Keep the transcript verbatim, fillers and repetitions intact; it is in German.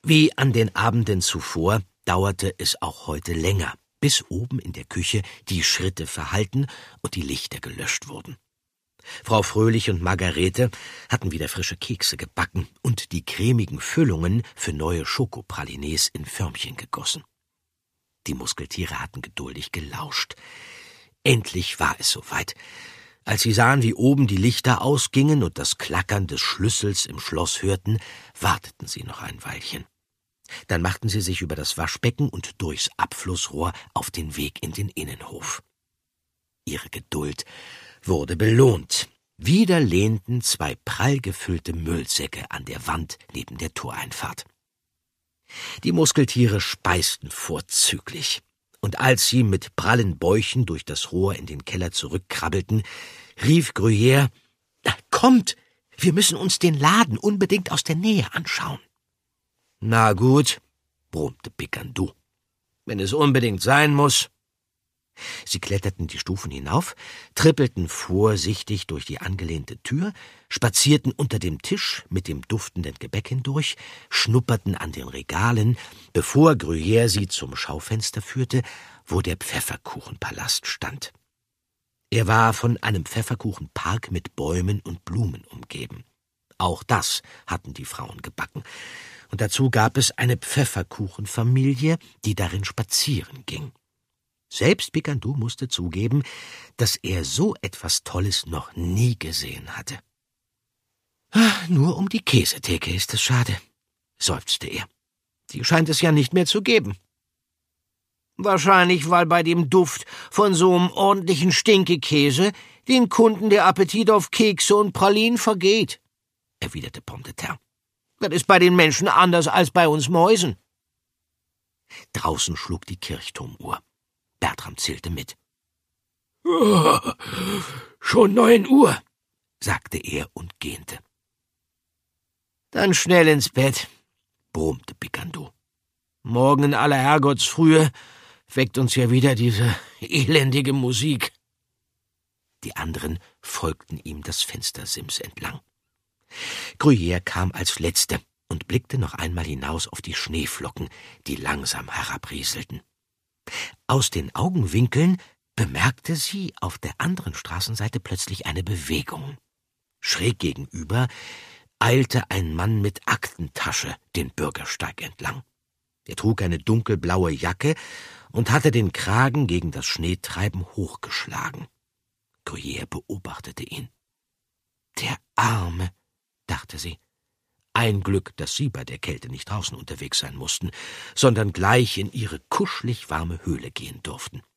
Wie an den Abenden zuvor dauerte es auch heute länger, bis oben in der Küche die Schritte verhallten und die Lichter gelöscht wurden. Frau Fröhlich und Margarete hatten wieder frische Kekse gebacken und die cremigen Füllungen für neue Schokopralines in Förmchen gegossen. Die Muskeltiere hatten geduldig gelauscht. Endlich war es soweit. Als sie sahen, wie oben die Lichter ausgingen und das Klackern des Schlüssels im Schloss hörten, warteten sie noch ein Weilchen. Dann machten sie sich über das Waschbecken und durchs Abflussrohr auf den Weg in den Innenhof. Ihre Geduld wurde belohnt. Wieder lehnten zwei prall gefüllte Müllsäcke an der Wand neben der Toreinfahrt. Die Muskeltiere speisten vorzüglich, und als sie mit prallen Bäuchen durch das Rohr in den Keller zurückkrabbelten, rief Gruyère: »Kommt, wir müssen uns den Laden unbedingt aus der Nähe anschauen.« »Na gut«, brummte Pikandou, »wenn es unbedingt sein muss.« Sie kletterten die Stufen hinauf, trippelten vorsichtig durch die angelehnte Tür, spazierten unter dem Tisch mit dem duftenden Gebäck hindurch, schnupperten an den Regalen, bevor Gruyère sie zum Schaufenster führte, wo der Pfefferkuchenpalast stand. Er war von einem Pfefferkuchenpark mit Bäumen und Blumen umgeben. Auch das hatten die Frauen gebacken, und dazu gab es eine Pfefferkuchenfamilie, die darin spazieren ging. Selbst Pikandou musste zugeben, dass er so etwas Tolles noch nie gesehen hatte. »Nur um die Käsetheke ist es schade«, seufzte er. »Die scheint es ja nicht mehr zu geben.« »Wahrscheinlich, weil bei dem Duft von so einem ordentlichen Stinkekäse den Kunden der Appetit auf Kekse und Pralinen vergeht«, erwiderte Pomme de Terre. »Das ist bei den Menschen anders als bei uns Mäusen.« Draußen schlug die Kirchturmuhr. Bertram zählte mit. »Oh, schon neun Uhr«, sagte er und gähnte. »Dann schnell ins Bett«, brummte Pikandou. »Morgen in aller Herrgottsfrühe weckt uns ja wieder diese elendige Musik.« Die anderen folgten ihm das Fenstersims entlang. Gruyère kam als Letzte und blickte noch einmal hinaus auf die Schneeflocken, die langsam herabrieselten. Aus den Augenwinkeln bemerkte sie auf der anderen Straßenseite plötzlich eine Bewegung. Schräg gegenüber eilte ein Mann mit Aktentasche den Bürgersteig entlang. Er trug eine dunkelblaue Jacke und hatte den Kragen gegen das Schneetreiben hochgeschlagen. Gruyère beobachtete ihn. »Der Arme«, dachte sie. Ein Glück, dass sie bei der Kälte nicht draußen unterwegs sein mussten, sondern gleich in ihre kuschelig warme Höhle gehen durften.